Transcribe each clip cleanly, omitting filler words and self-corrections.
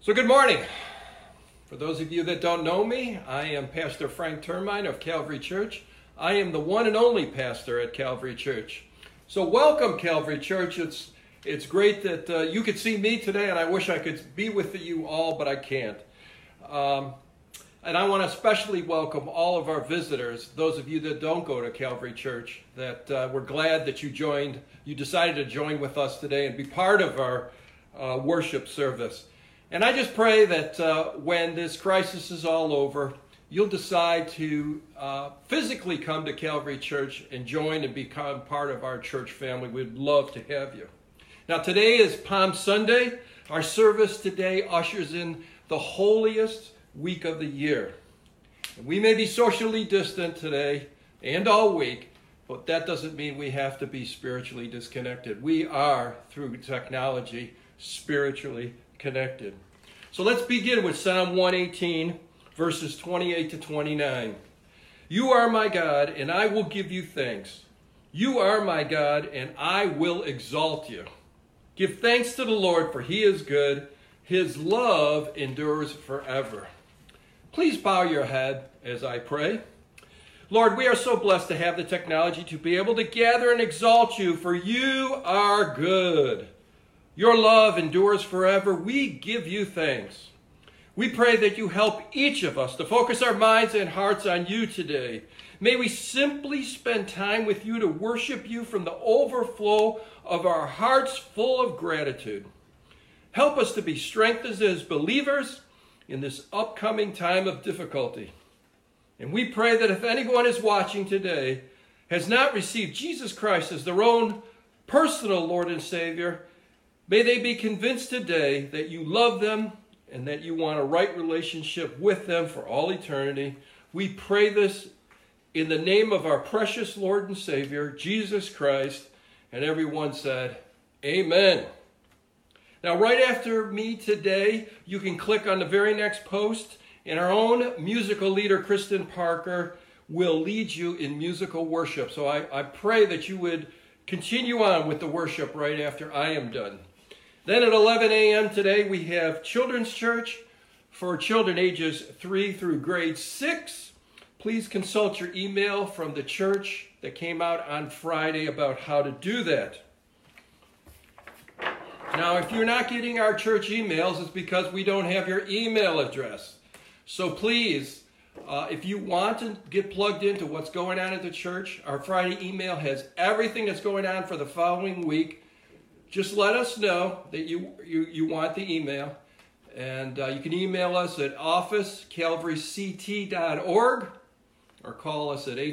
So good morning. For those of you that don't know me, I am Pastor Frank Termine of Calvary Church. I am the one and only pastor at Calvary Church. So welcome, Calvary Church. It's great that you could see me today, and I wish I could be with you all, but I can't. And I want to especially welcome all of our visitors, those of you that don't go to Calvary Church, that we're glad that you decided to join with us today and be part of our worship service. And I just pray that when this crisis is all over, you'll decide to physically come to Calvary Church and join and become part of our church family. We'd love to have you. Now today is Palm Sunday. Our service today ushers in the holiest week of the year. And we may be socially distant today and all week, but that doesn't mean we have to be spiritually disconnected. We are, through technology, spiritually connected. So let's begin with Psalm 118, verses 28 to 29. You are my God, and I will give you thanks. You are my God, and I will exalt you. Give thanks to the Lord, for he is good. His love endures forever. Please bow your head as I pray. Lord, we are so blessed to have the technology to be able to gather and exalt you, for you are good. Your love endures forever. We give you thanks. We pray that you help each of us to focus our minds and hearts on you today. May we simply spend time with you to worship you from the overflow of our hearts full of gratitude. Help us to be strengthened as believers in this upcoming time of difficulty. And we pray that if anyone is watching today has not received Jesus Christ as their own personal Lord and Savior, may they be convinced today that you love them and that you want a right relationship with them for all eternity. We pray this in the name of our precious Lord and Savior, Jesus Christ. And everyone said, Amen. Now, right after me today, you can click on the very next post, and our own musical leader, Kristen Parker, will lead you in musical worship. So I pray that you would continue on with the worship right after I am done. Then at 11 a.m. today, we have Children's Church for children ages 3 through grade 6. Please consult your email from the church that came out on Friday about how to do that. Now, if you're not getting our church emails, it's because we don't have your email address. So please, if you want to get plugged into what's going on at the church, our Friday email has everything that's going on for the following week. Just let us know that you want the email. And you can email us at office@calvaryct.org or call us at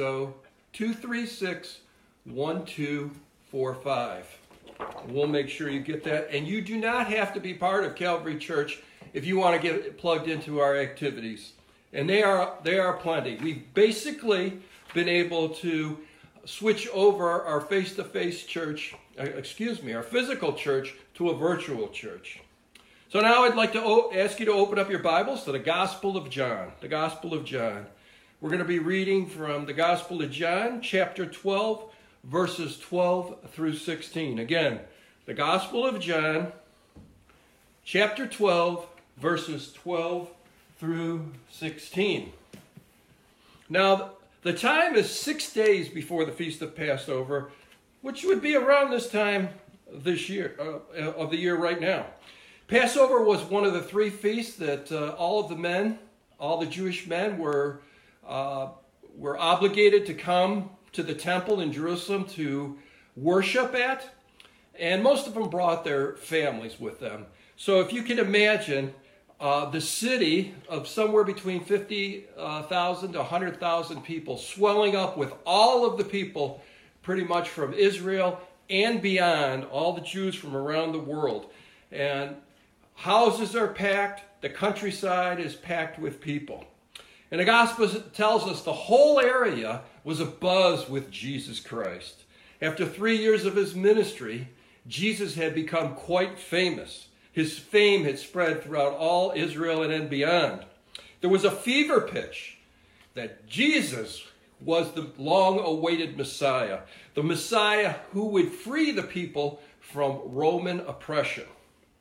860-236-1245. We'll make sure you get that. And you do not have to be part of Calvary Church if you want to get plugged into our activities. And they are plenty. We've basically been able to switch over our face-to-face church, our physical church to a virtual church. So now I'd like to ask you to open up your Bibles to the Gospel of John. The Gospel of John. We're going to be reading from the Gospel of John, chapter 12, verses 12 through 16. Again, the Gospel of John, chapter 12, verses 12 through 16. Now, the time is 6 days before the Feast of Passover, which would be around this time this year, of the year right now. Passover was one of the 3 feasts that all the Jewish men were obligated to come to the temple in Jerusalem to worship at, and most of them brought their families with them. So if you can imagine the city of somewhere between 50,000 to 100,000 people swelling up with all of the people pretty much from Israel and beyond, all the Jews from around the world. And houses are packed, the countryside is packed with people. And the Gospel tells us the whole area was abuzz with Jesus Christ. After 3 years of his ministry, Jesus had become quite famous. His fame had spread throughout all Israel and then beyond. There was a fever pitch that Jesus was the long-awaited Messiah, the Messiah who would free the people from Roman oppression.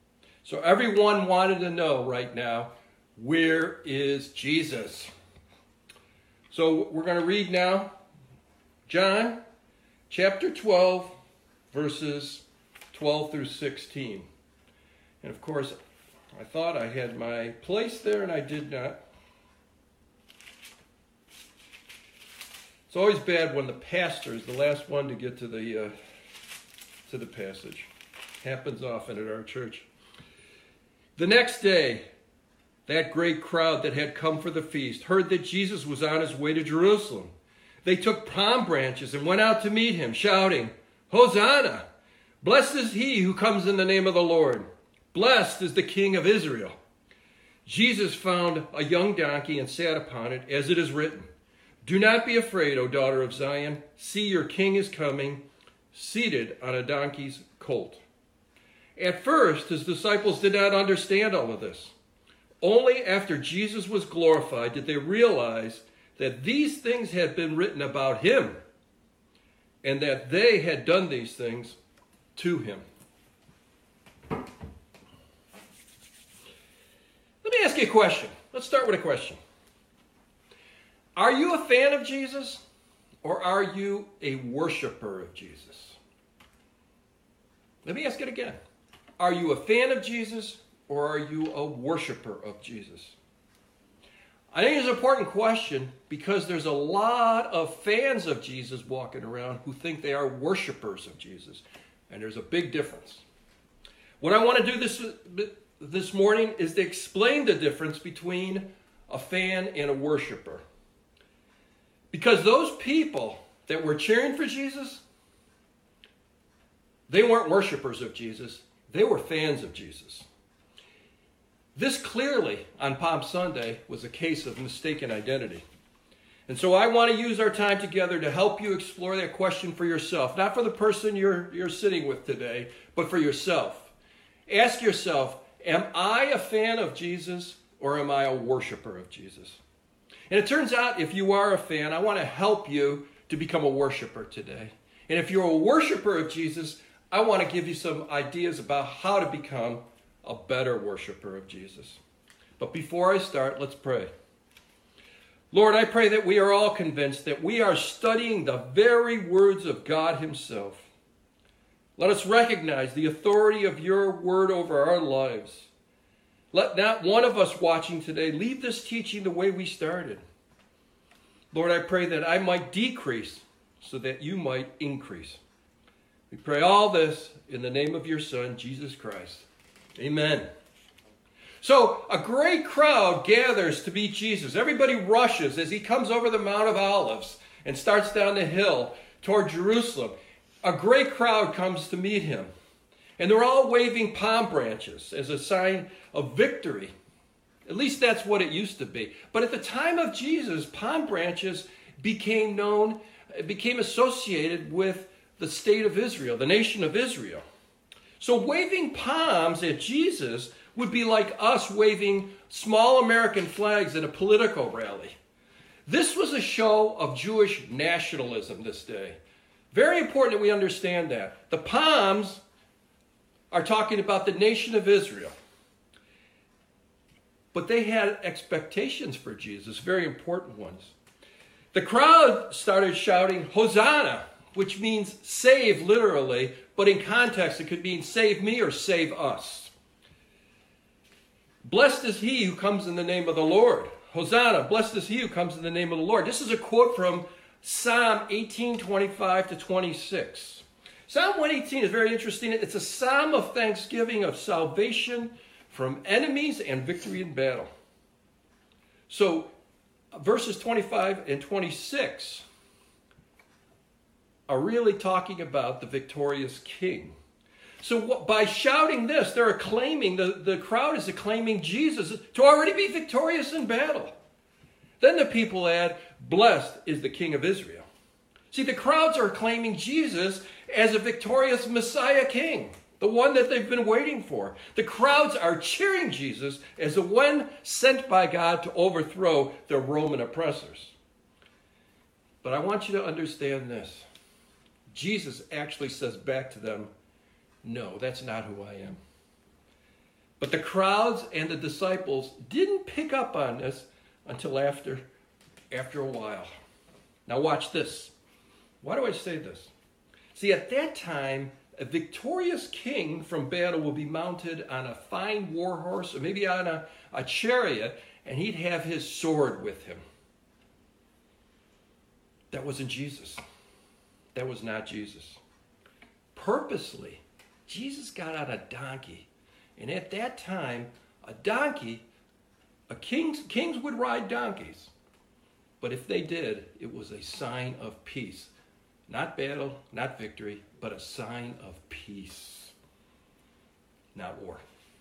So everyone wanted to know right now, where is Jesus? So we're going to read now John chapter 12, verses 12 through 16. And of course, I thought I had my place there, and I did not. It's always bad when the pastor is the last one to get to the passage. Happens often at our church. The next day, that great crowd that had come for the feast heard that Jesus was on his way to Jerusalem. They took palm branches and went out to meet him, shouting, "Hosanna! Blessed is he who comes in the name of the Lord. Blessed is the King of Israel." Jesus found a young donkey and sat upon it, as it is written, "Do not be afraid, O daughter of Zion. See, your king is coming, seated on a donkey's colt." At first, his disciples did not understand all of this. Only after Jesus was glorified did they realize that these things had been written about him and that they had done these things to him. Let me ask you a question. Let's start with a question. Are you a fan of Jesus, or are you a worshiper of Jesus? Let me ask it again. Are you a fan of Jesus, or are you a worshiper of Jesus? I think it's an important question because there's a lot of fans of Jesus walking around who think they are worshipers of Jesus. And there's a big difference. What I want to do this morning is to explain the difference between a fan and a worshiper. Because those people that were cheering for Jesus, they weren't worshipers of Jesus. They were fans of Jesus. This clearly, on Palm Sunday, was a case of mistaken identity. And so I want to use our time together to help you explore that question for yourself. Not for the person you're sitting with today, but for yourself. Ask yourself, am I a fan of Jesus, or am I a worshiper of Jesus? And it turns out, if you are a fan, I want to help you to become a worshiper today. And if you're a worshiper of Jesus, I want to give you some ideas about how to become a better worshiper of Jesus. But before I start, let's pray. Lord, I pray that we are all convinced that we are studying the very words of God himself. Let us recognize the authority of your word over our lives. Let not one of us watching today leave this teaching the way we started. Lord, I pray that I might decrease so that you might increase. We pray all this in the name of your Son, Jesus Christ. Amen. So a great crowd gathers to meet Jesus. Everybody rushes as he comes over the Mount of Olives and starts down the hill toward Jerusalem. A great crowd comes to meet him. And they're all waving palm branches as a sign of victory. At least that's what it used to be. But at the time of Jesus, palm branches became associated with the state of Israel, the nation of Israel. So waving palms at Jesus would be like us waving small American flags at a political rally. This was a show of Jewish nationalism this day. Very important that we understand that. The palms are talking about the nation of Israel. But they had expectations for Jesus, very important ones. The crowd started shouting, "Hosanna," which means save literally, but in context it could mean save me or save us. Blessed is he who comes in the name of the Lord. Hosanna, blessed is he who comes in the name of the Lord. This is a quote from Psalm 18:25 to 26. Psalm 118 is very interesting. It's a psalm of thanksgiving, of salvation from enemies and victory in battle. So verses 25 and 26 are really talking about the victorious king. So by shouting this, they're acclaiming, the crowd is acclaiming Jesus to already be victorious in battle. Then the people add, "Blessed is the King of Israel." See, the crowds are acclaiming Jesus as a victorious Messiah king, the one that they've been waiting for. The crowds are cheering Jesus as the one sent by God to overthrow the Roman oppressors. But I want you to understand this. Jesus actually says back to them, "No, that's not who I am. But the crowds and the disciples didn't pick up on this until after a while. Now watch this. Why do I say this? See, at that time, a victorious king from battle will be mounted on a fine war horse, or maybe on a chariot, and he'd have his sword with him. That wasn't Jesus. That was not Jesus. Purposely, Jesus got on a donkey. And at that time, a donkey, kings would ride donkeys. But if they did, it was a sign of peace. Not battle, not victory, but a sign of peace. Not war.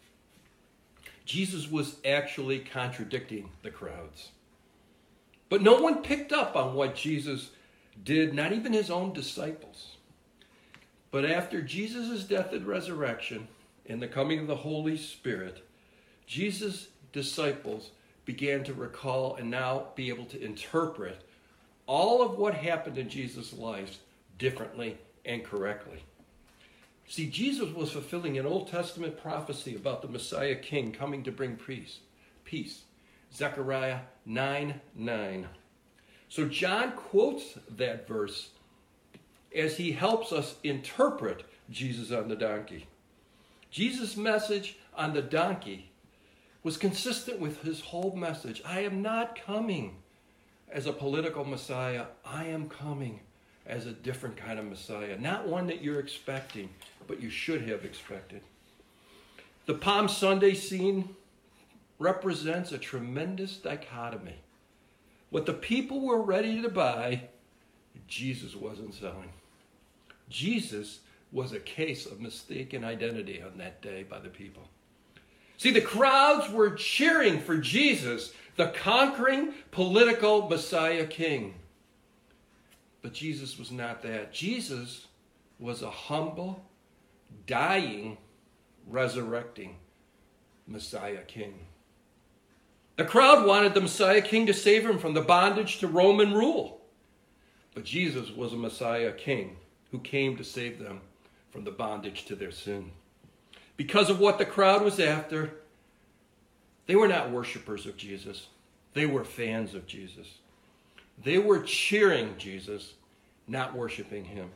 Jesus was actually contradicting the crowds. But no one picked up on what Jesus did, not even his own disciples. But after Jesus' death and resurrection and the coming of the Holy Spirit, Jesus' disciples began to recall and now be able to interpret all of what happened in Jesus' life differently and correctly. See, Jesus was fulfilling an Old Testament prophecy about the Messiah King coming to bring peace. Zechariah 9:9. So John quotes that verse as he helps us interpret Jesus on the donkey. Jesus' message on the donkey was consistent with his whole message. I am not coming as a political Messiah. I am coming as a different kind of Messiah. Not one that you're expecting, but you should have expected. The Palm Sunday scene represents a tremendous dichotomy. What the people were ready to buy, Jesus wasn't selling. Jesus was a case of mistaken identity on that day by the people. See, the crowds were cheering for Jesus, the conquering political Messiah King. But Jesus was not that. Jesus was a humble, dying, resurrecting Messiah King. The crowd wanted the Messiah King to save him from the bondage to Roman rule. But Jesus was a Messiah King who came to save them from the bondage to their sin. Because of what the crowd was after, they were not worshipers of Jesus. They were fans of Jesus. They were cheering Jesus, not worshiping him.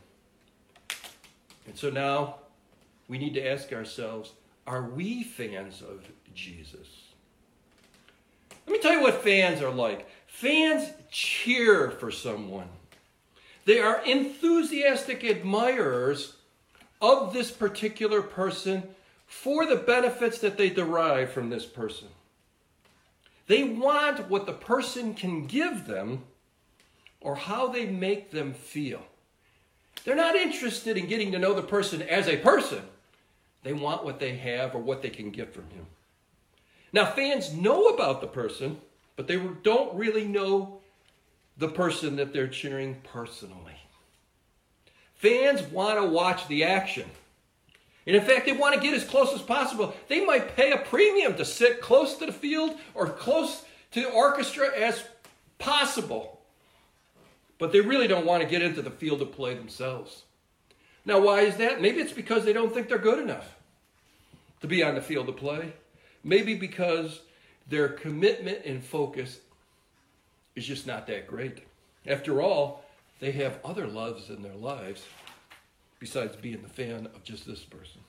And so now we need to ask ourselves, are we fans of Jesus? Let me tell you what fans are like. Fans cheer for someone. They are enthusiastic admirers of this particular person for the benefits that they derive from this person. They want what the person can give them or how they make them feel. They're not interested in getting to know the person as a person. They want what they have or what they can get from him. Now, fans know about the person, but they don't really know the person that they're cheering personally. Fans want to watch the action. And in fact, they want to get as close as possible. They might pay a premium to sit close to the field or close to the orchestra as possible. But they really don't want to get into the field of play themselves. Now, why is that? Maybe it's because they don't think they're good enough to be on the field of play. Maybe because their commitment and focus is just not that great. After all, they have other loves in their lives besides being the fan of just this person.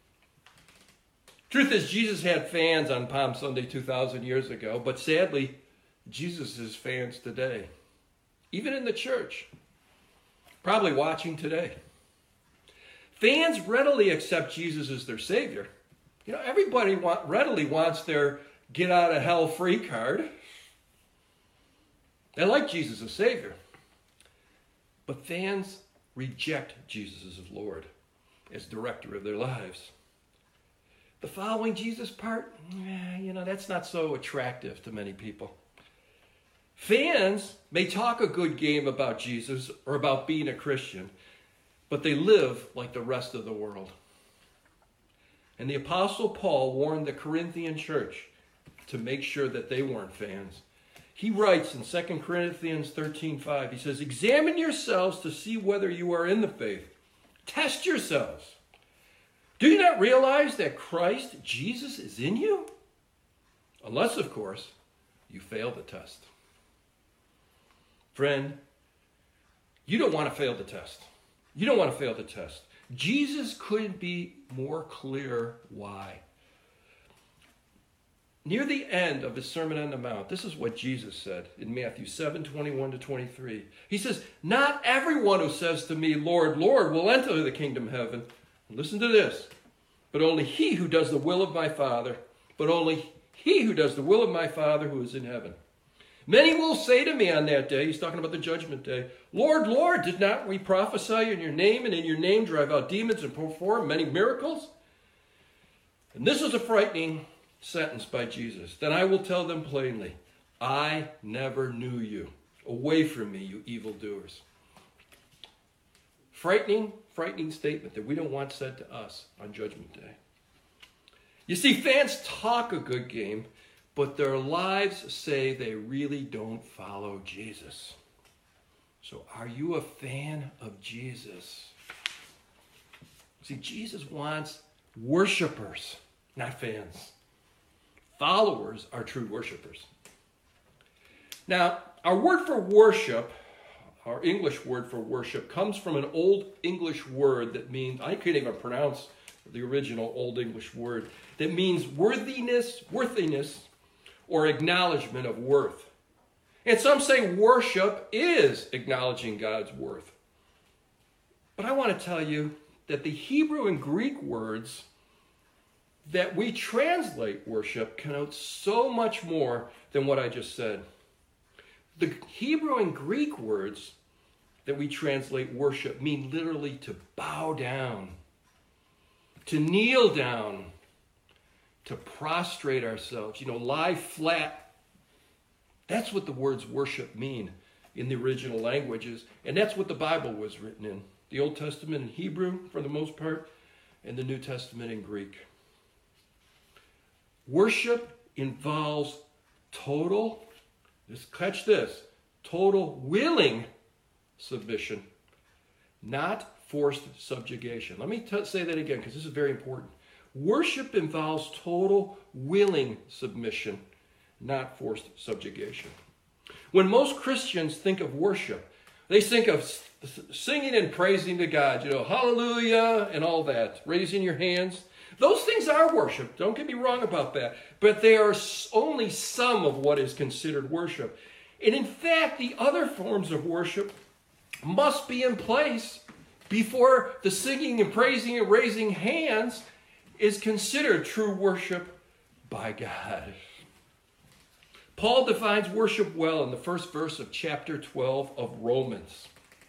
Truth is, Jesus had fans on Palm Sunday 2,000 years ago, but sadly, Jesus has fans today. Even in the church. Probably watching today. Fans readily accept Jesus as their Savior. You know, everybody readily wants their get out of hell free card. They like Jesus as Savior. But fans reject Jesus as Lord, as director of their lives. The following Jesus part, that's not so attractive to many people. Fans may talk a good game about Jesus or about being a Christian, but they live like the rest of the world. And the Apostle Paul warned the Corinthian church to make sure that they weren't fans. He writes in 2 Corinthians 13:5, he says, "Examine yourselves to see whether you are in the faith. Test yourselves. Do you not realize that Christ, Jesus, is in you? Unless, of course, you fail the test. Friend, you don't want to fail the test. You don't want to fail the test. Jesus couldn't be more clear why. Near the end of his Sermon on the Mount, this is what Jesus said in Matthew 7:21-23. He says, "Not everyone who says to me, 'Lord, Lord,' will enter the kingdom of heaven." Listen to this. "But only he who does the will of my Father, but only he who does the will of my Father who is in heaven. Many will say to me on that day," he's talking about the judgment day, "Lord, Lord, did not we prophesy in your name, and in your name drive out demons and perform many miracles?" And this is a frightening sentence by Jesus. "Then I will tell them plainly, I never knew you. Away from me, you evildoers." Frightening statement that we don't want said to us on Judgment Day. You see, fans talk a good game, but their lives say they really don't follow Jesus. So are you a fan of Jesus? See, Jesus wants worshipers, not fans. Followers are true worshipers. Now, our word for worship, our English word for worship, comes from an Old English word that means, I can't even pronounce the original Old English word, that means worthiness, or acknowledgement of worth. And some say worship is acknowledging God's worth. But I want to tell you that the Hebrew and Greek words that we translate worship connote so much more than what I just said. The Hebrew and Greek words that we translate worship mean literally to bow down, to kneel down, to prostrate ourselves, lie flat. That's what the words worship mean in the original languages, and that's what the Bible was written in. The Old Testament in Hebrew, for the most part, and the New Testament in Greek. Worship involves total willing submission, not forced subjugation. Let me say that again, because this is very important. Worship involves total willing submission, not forced subjugation. When most Christians think of worship, they think of singing and praising to God, hallelujah and all that, raising your hands. Those things are worship. Don't get me wrong about that. But they are only some of what is considered worship. And in fact, the other forms of worship must be in place before the singing and praising and raising hands is considered true worship by God. Paul defines worship well in the first verse of chapter 12 of Romans.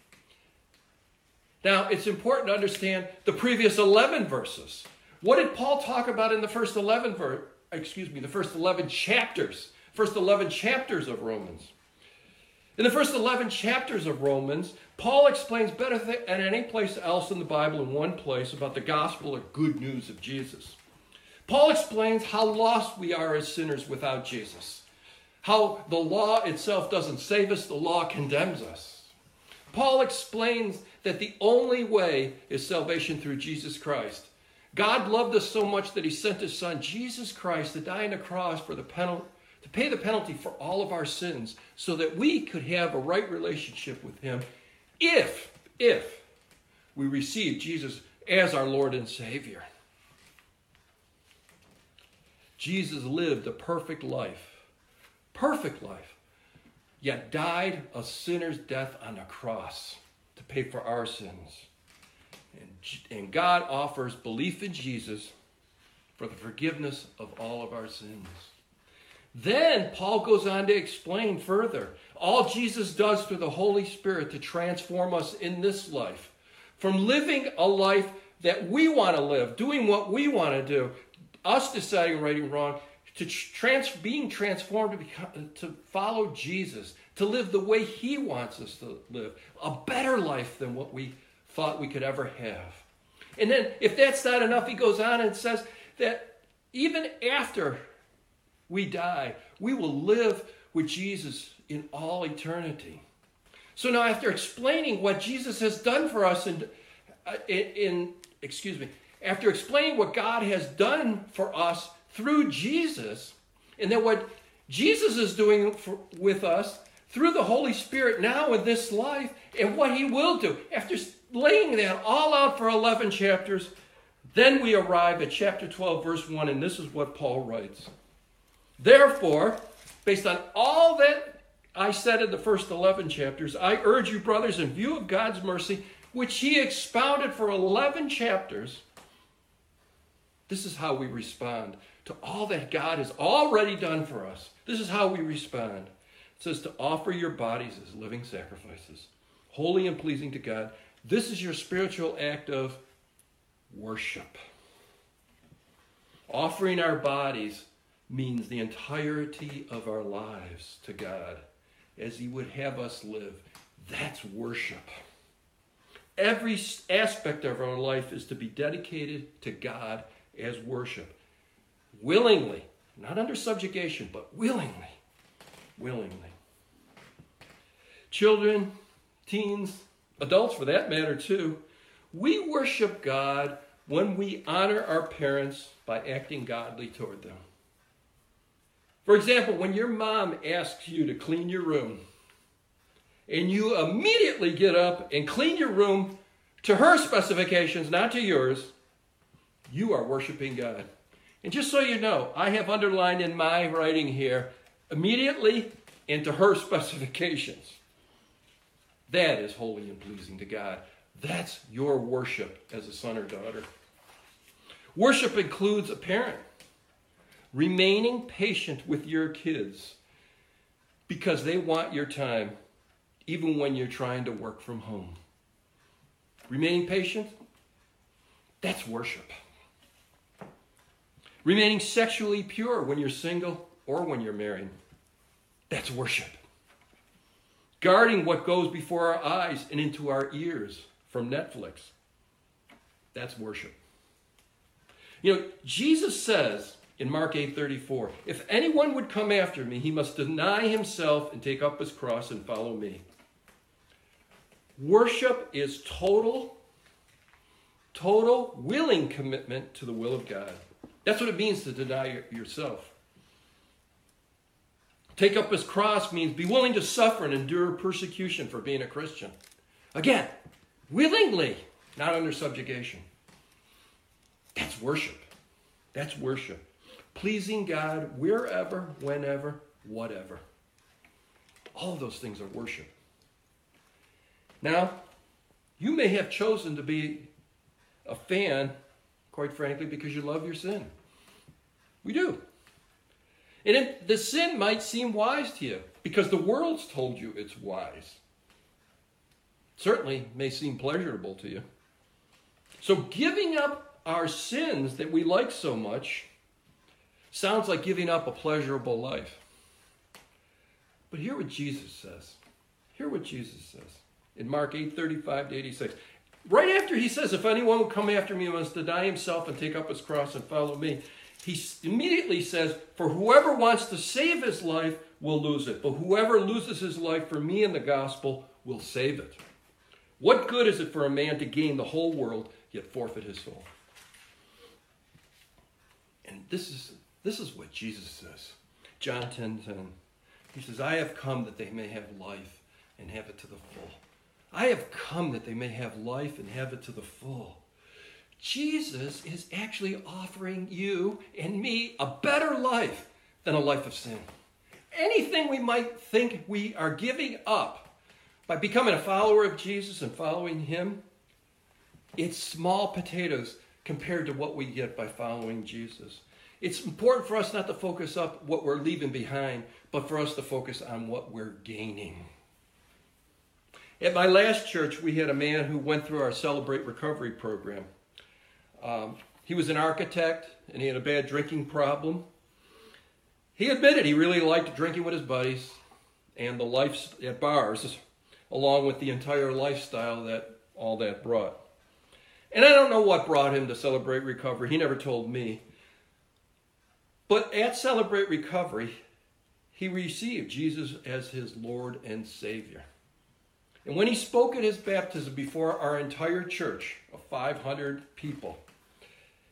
Now, it's important to understand the previous 11 verses. What did Paul talk about in the first 11 chapters? First 11 chapters of Romans. In the first 11 chapters of Romans, Paul explains better than any place else in the Bible in one place about the gospel or good news of Jesus. Paul explains how lost we are as sinners without Jesus. How the law itself doesn't save us, the law condemns us. Paul explains that the only way is salvation through Jesus Christ. God loved us so much that he sent his son, Jesus Christ, to die on the cross to pay the penalty for all of our sins so that we could have a right relationship with him if we receive Jesus as our Lord and Savior. Jesus lived a perfect life, yet died a sinner's death on the cross to pay for our sins. And God offers belief in Jesus for the forgiveness of all of our sins. Then Paul goes on to explain further all Jesus does through the Holy Spirit to transform us in this life. From living a life that we want to live, doing what we want to do, us deciding right and wrong, to being transformed to follow Jesus, to live the way he wants us to live, a better life than what we thought we could ever have. And then if that's not enough, he goes on and says that even after we die, we will live with Jesus in all eternity. So now after explaining what Jesus has done for us after explaining what God has done for us through Jesus, and then what Jesus is doing with us through the Holy Spirit now in this life, and what he will do. After laying that all out for 11 chapters, then we arrive at chapter 12, verse 1, and this is what Paul writes. Therefore, based on all that I said in the first 11 chapters, I urge you, brothers, in view of God's mercy, which he expounded for 11 chapters, this is how we respond to all that God has already done for us. This is how we respond. It says to offer your bodies as living sacrifices, holy and pleasing to God. This is your spiritual act of worship. Offering our bodies means the entirety of our lives to God as he would have us live. That's worship. Every aspect of our life is to be dedicated to God as worship. Willingly, not under subjugation, but willingly. Willingly. Children, teens, adults for that matter too, we worship God when we honor our parents by acting godly toward them. For example, when your mom asks you to clean your room, and you immediately get up and clean your room to her specifications, not to yours, you are worshiping God. And just so you know, I have underlined in my writing here, immediately and to her specifications. That is holy and pleasing to God. That's your worship as a son or daughter. Worship includes a parent remaining patient with your kids because they want your time, even when you're trying to work from home. Remaining patient, that's worship. Remaining sexually pure when you're single or when you're married, that's worship. Guarding what goes before our eyes and into our ears from Netflix, that's worship. You know, Jesus says in Mark 8:34, if anyone would come after me, he must deny himself and take up his cross and follow me. Worship is total willing commitment to the will of God. That's what it means to deny yourself. Take up his cross means be willing to suffer and endure persecution for being a Christian. Again, willingly, not under subjugation. That's worship. That's worship. Pleasing God wherever, whenever, whatever. All of those things are worship. Now, you may have chosen to be a fan, quite frankly, because you love your sin. We do. And the sin might seem wise to you because the world's told you it's wise. Certainly may seem pleasurable to you. So giving up our sins that we like so much sounds like giving up a pleasurable life. But hear what Jesus says. Hear what Jesus says in Mark 8:35-86. Right after he says, if anyone will come after me, he must deny himself and take up his cross and follow me. He immediately says, for whoever wants to save his life will lose it. But whoever loses his life for me and the gospel will save it. What good is it for a man to gain the whole world, yet forfeit his soul? And this is what Jesus says. John 10:10. He says, I have come that they may have life and have it to the full. I have come that they may have life and have it to the full. Jesus is actually offering you and me a better life than a life of sin. Anything we might think we are giving up by becoming a follower of Jesus and following him, it's small potatoes compared to what we get by following Jesus. It's important for us not to focus on what we're leaving behind, but for us to focus on what we're gaining. At my last church, we had a man who went through our Celebrate Recovery program. He was an architect, and he had a bad drinking problem. He admitted he really liked drinking with his buddies and the life at bars, along with the entire lifestyle that all that brought. And I don't know what brought him to Celebrate Recovery. He never told me. But at Celebrate Recovery, he received Jesus as his Lord and Savior. And when he spoke at his baptism before our entire church of 500 people,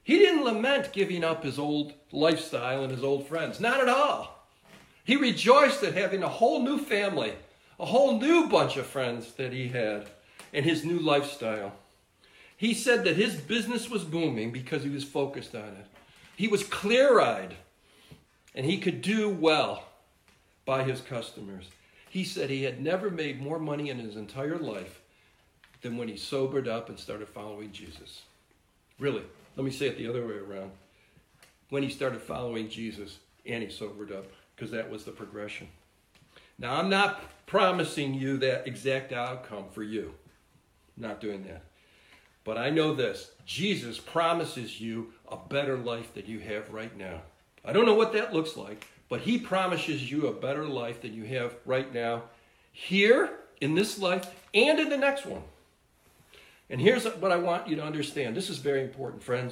He didn't lament giving up his old lifestyle and his old friends. Not at all. He rejoiced at having a whole new family, a whole new bunch of friends that he had, and his new lifestyle. He said that his business was booming because he was focused on it. He was clear-eyed, and he could do well by his customers. He said he had never made more money in his entire life than when he sobered up and started following Jesus. Really, let me say it the other way around. When he started following Jesus and he sobered up, because that was the progression. Now, I'm not promising you that exact outcome for you. I'm not doing that. But I know this. Jesus promises you a better life than you have right now. I don't know what that looks like, but he promises you a better life than you have right now, here, in this life, and in the next one. And here's what I want you to understand. This is very important, friends.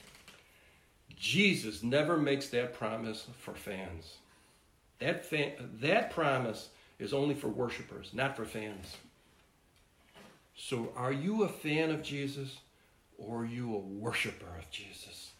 Jesus never makes that promise for fans. That promise is only for worshipers, not for fans. So are you a fan of Jesus, or are you a worshiper of Jesus?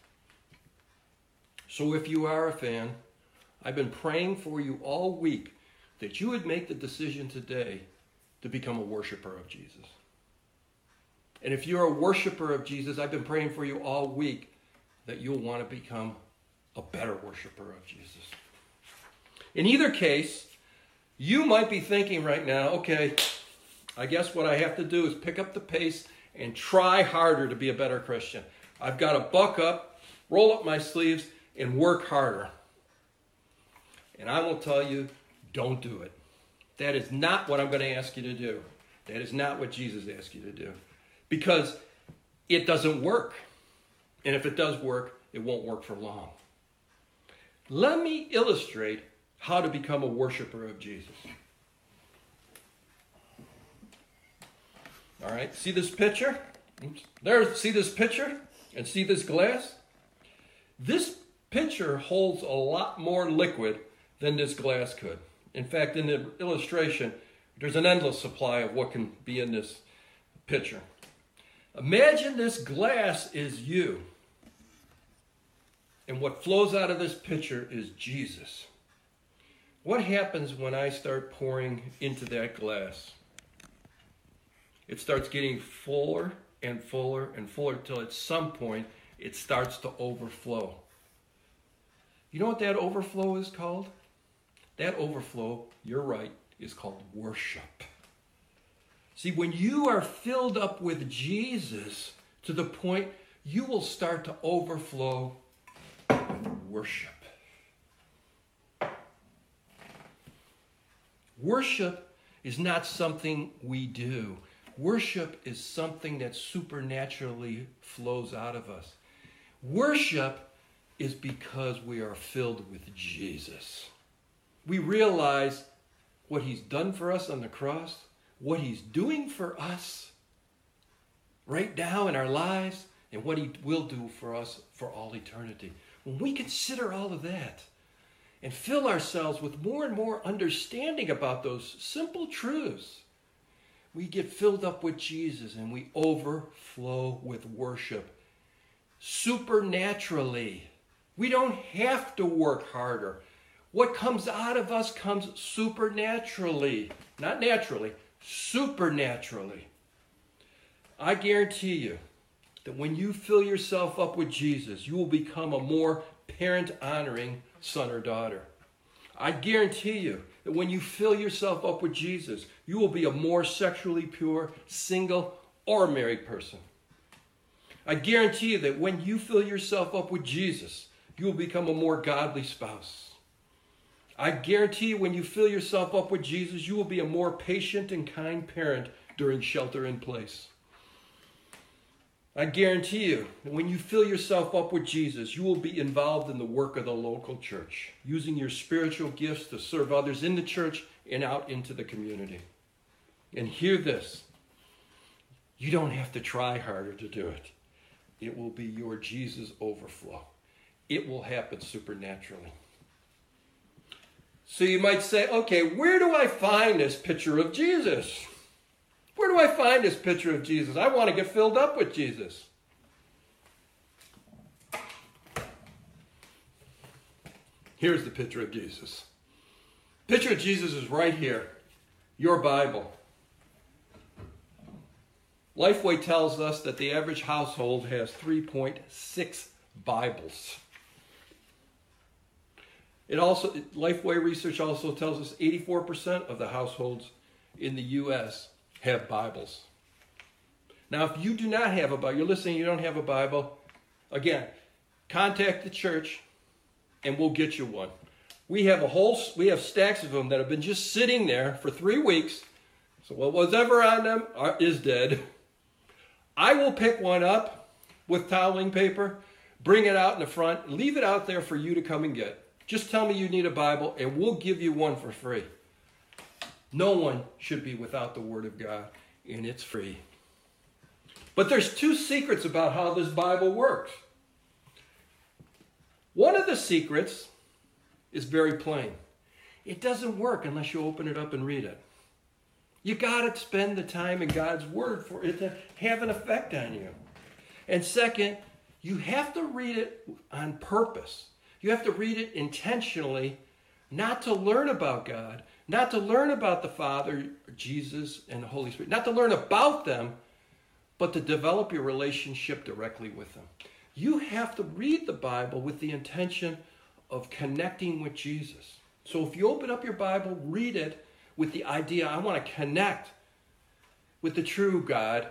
So if you are a fan, I've been praying for you all week that you would make the decision today to become a worshiper of Jesus. And if you're a worshiper of Jesus, I've been praying for you all week that you'll want to become a better worshiper of Jesus. In either case, you might be thinking right now, okay, I guess what I have to do is pick up the pace and try harder to be a better Christian. I've got to buck up, roll up my sleeves, and work harder. And I will tell you, don't do it. That is not what I'm going to ask you to do. That is not what Jesus asked you to do. Because it doesn't work. And if it does work, it won't work for long. Let me illustrate how to become a worshiper of Jesus. All right, see this picture? See this picture? And see this glass? This pitcher holds a lot more liquid than this glass could. In fact, in the illustration, there's an endless supply of what can be in this pitcher. Imagine this glass is you. And what flows out of this pitcher is Jesus. What happens when I start pouring into that glass? It starts getting fuller and fuller and fuller until at some point it starts to overflow. You know what that overflow is called? That overflow, you're right, is called worship. See, when you are filled up with Jesus to the point you will start to overflow with worship. Worship is not something we do. Worship is something that supernaturally flows out of us. Worship is because we are filled with Jesus. We realize what he's done for us on the cross, what he's doing for us right now in our lives, and what he will do for us for all eternity. When we consider all of that and fill ourselves with more and more understanding about those simple truths, we get filled up with Jesus and we overflow with worship supernaturally. We don't have to work harder. What comes out of us comes supernaturally. Not naturally, supernaturally. I guarantee you that when you fill yourself up with Jesus, you will become a more parent-honoring son or daughter. I guarantee you that when you fill yourself up with Jesus, you will be a more sexually pure, single, or married person. I guarantee you that when you fill yourself up with Jesus, you will become a more godly spouse. I guarantee you when you fill yourself up with Jesus, you will be a more patient and kind parent during shelter in place. I guarantee you that when you fill yourself up with Jesus, you will be involved in the work of the local church, using your spiritual gifts to serve others in the church and out into the community. And hear this, you don't have to try harder to do it. It will be your Jesus overflow. It will happen supernaturally. So you might say, okay, where do I find this picture of Jesus? Where do I find this picture of Jesus? I want to get filled up with Jesus. Here's the picture of Jesus. Picture of Jesus is right here. Your Bible. Lifeway tells us that the average household has 3.6 Bibles. Lifeway research also tells us 84% of the households in the U.S. have Bibles. Now, if you do not have a Bible, you're listening, you don't have a Bible, again, contact the church and we'll get you one. We have stacks of them that have been just sitting there for 3 weeks. So what was ever on them is dead. I will pick one up with toweling paper, bring it out in the front, leave it out there for you to come and get. Just tell me you need a Bible and we'll give you one for free. No one should be without the Word of God, and it's free. But there's 2 secrets about how this Bible works. One of the secrets is very plain. It doesn't work unless you open it up and read it. You got to spend the time in God's Word for it to have an effect on you. And second, you have to read it on purpose. You have to read it intentionally, not to learn about God, not to learn about the Father, Jesus, and the Holy Spirit, not to learn about them, but to develop your relationship directly with them. You have to read the Bible with the intention of connecting with Jesus. So if you open up your Bible, read it with the idea, I want to connect with the true God,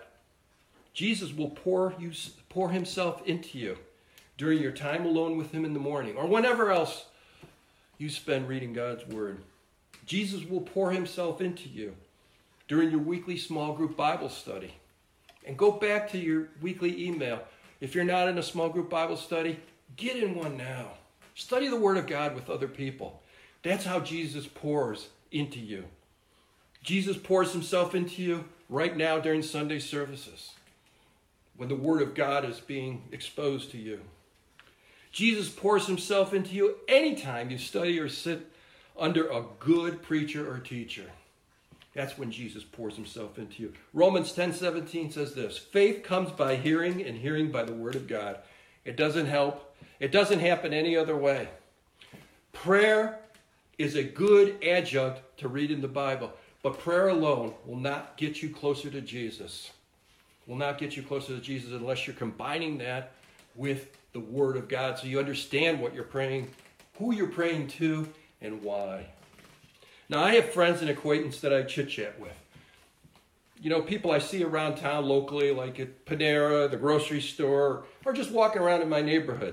Jesus will pour himself into you during your time alone with him in the morning or whenever else you spend reading God's Word. Jesus will pour himself into you during your weekly small group Bible study. And go back to your weekly email. If you're not in a small group Bible study, get in one now. Study the Word of God with other people. That's how Jesus pours into you. Jesus pours himself into you right now during Sunday services, when the Word of God is being exposed to you. Jesus pours himself into you anytime you study or sit under a good preacher or teacher. That's when Jesus pours himself into you. Romans 10:17 says this, faith comes by hearing and hearing by the Word of God. It doesn't help. It doesn't happen any other way. Prayer is a good adjunct to reading the Bible, but prayer alone will not get you closer to Jesus. Will not get you closer to Jesus unless you're combining that with the Word of God so you understand what you're praying, who you're praying to, and why. Now, I have friends and acquaintances that I chit-chat with. You know, people I see around town locally, like at Panera, the grocery store, or just walking around in my neighborhood.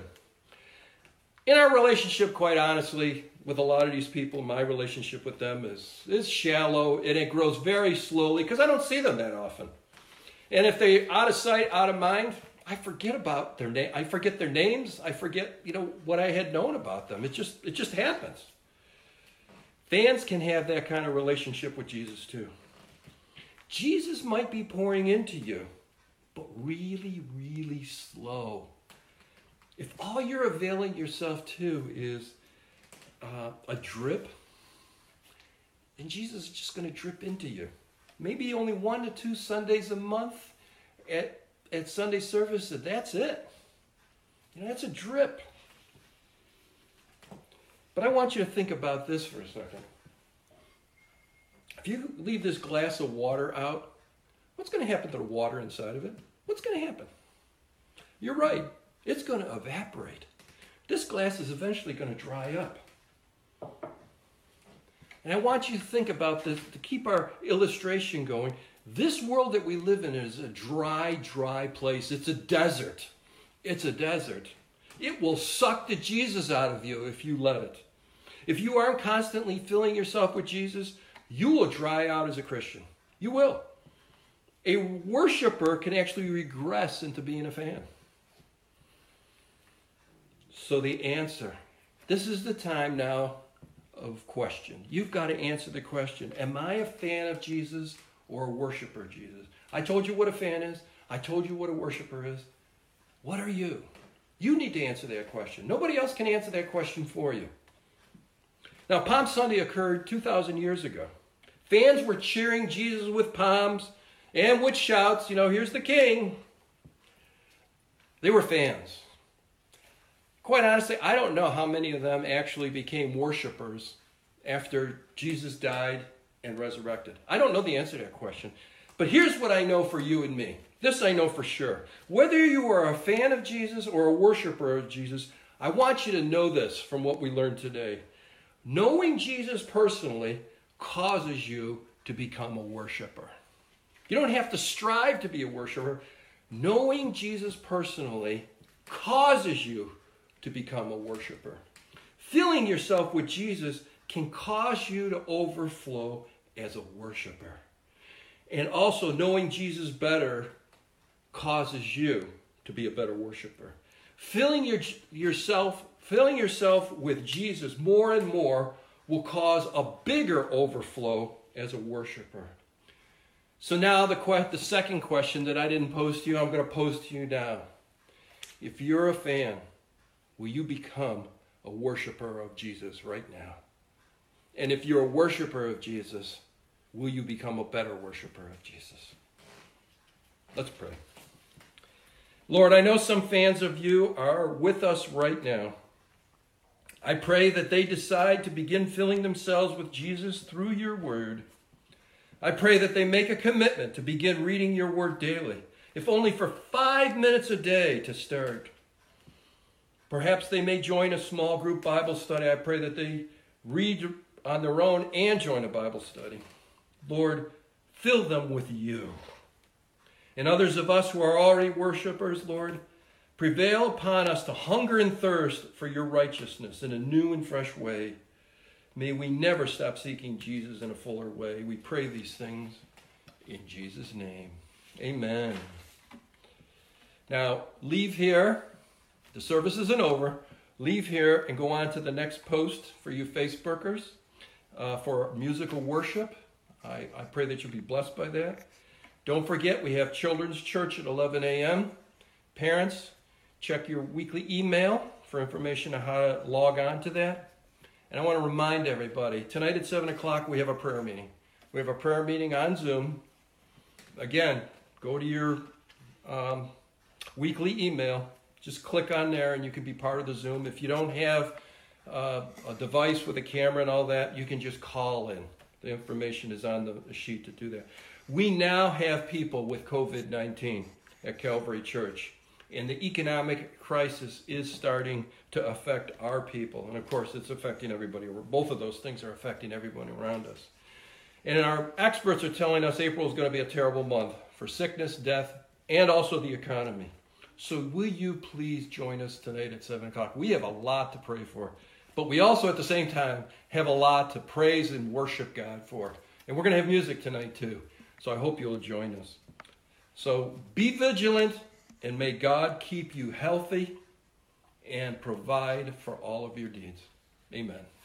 In our relationship, quite honestly, with a lot of these people, my relationship with them is shallow, and it grows very slowly because I don't see them that often. And if they're out of sight, out of mind, I forget about their name. I forget their names. I forget, what I had known about them. It just happens. Fans can have that kind of relationship with Jesus too. Jesus might be pouring into you, but really, really slow. If all you're availing yourself to is a drip, then Jesus is just going to drip into you. Maybe only 1 to 2 Sundays a month at Sunday service, and that's it. That's a drip. But I want you to think about this for a second. If you leave this glass of water out, what's going to happen to the water inside of it? What's going to happen? You're right. It's going to evaporate. This glass is eventually going to dry up. And I want you to think about this, to keep our illustration going. This world that we live in is a dry, dry place. It's a desert. It's a desert. It will suck the Jesus out of you if you let it. If you aren't constantly filling yourself with Jesus, you will dry out as a Christian. You will. A worshiper can actually regress into being a fan. So the answer, this is the time now of question. You've got to answer the question, am I a fan of Jesus or a worshiper of Jesus? I told you what a fan is. I told you what a worshiper is. What are you? You need to answer that question. Nobody else can answer that question for you. Now, Palm Sunday occurred 2,000 years ago. Fans were cheering Jesus with palms and with shouts, here's the king. They were fans. quite honestly, I don't know how many of them actually became worshipers after Jesus died and resurrected. I don't know the answer to that question. But here's what I know for you and me. This I know for sure. Whether you are a fan of Jesus or a worshiper of Jesus, I want you to know this from what we learned today. Knowing Jesus personally causes you to become a worshiper. You don't have to strive to be a worshiper. Knowing Jesus personally causes you to become a worshiper. Filling yourself with Jesus can cause you to overflow as a worshiper. And also knowing Jesus better causes you to be a better worshiper. Filling yourself with Jesus more and more will cause a bigger overflow as a worshiper. So now the second question that I didn't pose to you, I'm going to pose to you now. If you're a fan, will you become a worshiper of Jesus right now? And if you're a worshiper of Jesus, will you become a better worshiper of Jesus? Let's pray. Lord, I know some fans of you are with us right now. I pray that they decide to begin filling themselves with Jesus through your word. I pray that they make a commitment to begin reading your word daily, if only for 5 minutes a day to start. Perhaps they may join a small group Bible study. I pray that they read on their own and join a Bible study. Lord, fill them with you. And others of us who are already worshipers, Lord, prevail upon us to hunger and thirst for your righteousness in a new and fresh way. May we never stop seeking Jesus in a fuller way. We pray these things in Jesus' name. Amen. Now, leave here. The service isn't over. Leave here and go on to the next post for you Facebookers for musical worship. I pray that you'll be blessed by that. Don't forget, we have children's church at 11 a.m. Parents, check your weekly email for information on how to log on to that. And I want to remind everybody, tonight at 7 o'clock we have a prayer meeting. We have a prayer meeting on Zoom. Again, go to your weekly email. Just click on there and you can be part of the Zoom. If you don't have a device with a camera and all that, you can just call in. The information is on the sheet to do that. We now have people with COVID-19 at Calvary Church. And the economic crisis is starting to affect our people. And of course, it's affecting everybody. Both of those things are affecting everyone around us. And our experts are telling us April is going to be a terrible month for sickness, death, and also the economy. So will you please join us tonight at 7 o'clock? We have a lot to pray for. But we also, at the same time, have a lot to praise and worship God for. And we're going to have music tonight, too. So I hope you'll join us. So be vigilant, and may God keep you healthy and provide for all of your needs. Amen.